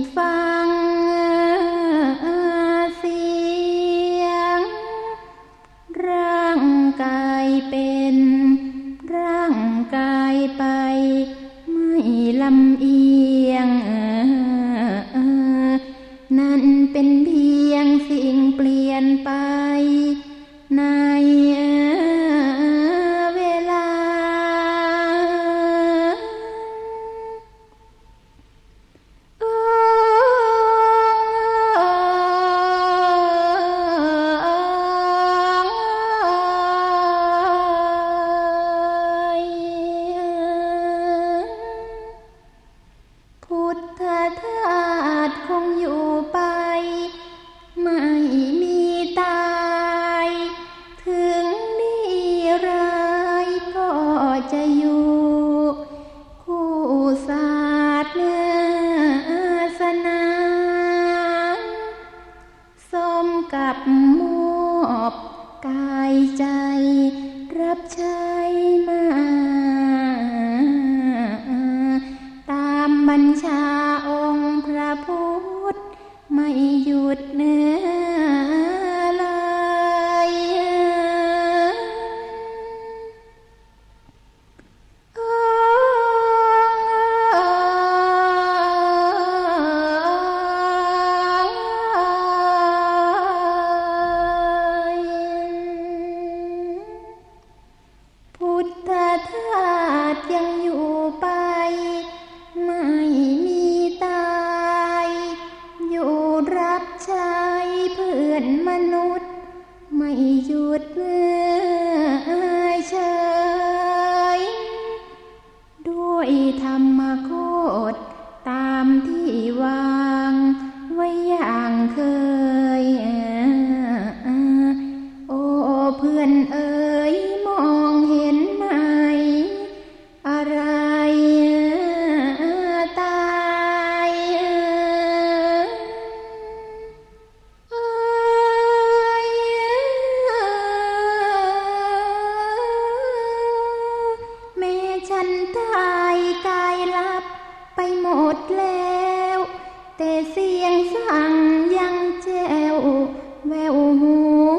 ฟังเสียงร่างกายเป็นร่างกายไปไม่ลำเอียงนั่นเป็นเพียงสิ่งเปลี่ยนไปในเวลาพุทธทาสคงอยู่ไปไม่มีตายถึงนิรัยก็จะอยู่คู่ศาสนาสมกับมอบกายใจรับใช้มาตามบัญชาองค์พระพุทธไม่หยุดเลยพุทธทาสยังอยู่ไปไม่มีตายอยู่รับใช้เพื่อนมนุษย์ไม่หยุดเฉยด้วยธรรมโคตรตามที่วางไว้อย่างเคยโอ้เพื่อนเอ๋ยมองเห็นไหมอะไรตายแม้ฉันตายกายลับไปหมดแล้วแต่เสียงสั่งยังแจ้วแววหู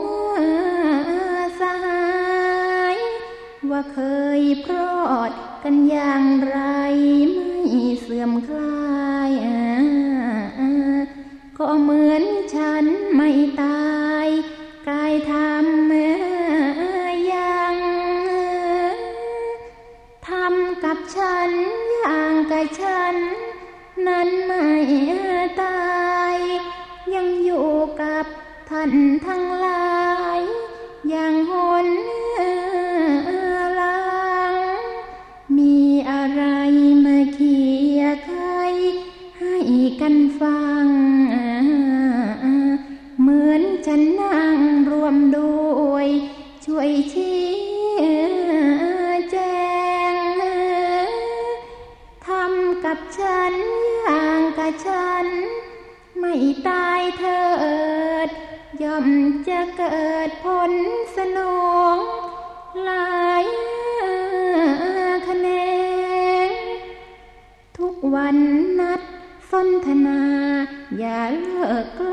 สหายว่าเคยพรอดกันอย่างไรไม่เสื่อมคลายก็เหมือนฉันไม่ตายกายทำยังทำกับฉันอย่างกับฉันนั้นไม่ตายยังอยู่กับท่านทั้งหลายอย่างหนหลังมีอะไรมาเคียร์ไขให้กันฟังเหมือนฉันนั่งรวมด้วยช่วยชี้แจงทำกับฉันอย่างกับฉันไม่ตายเถิดย่อมจะเกิดผลสนองหลายแขนงทุกวันนัดสนทนาอย่าเลิก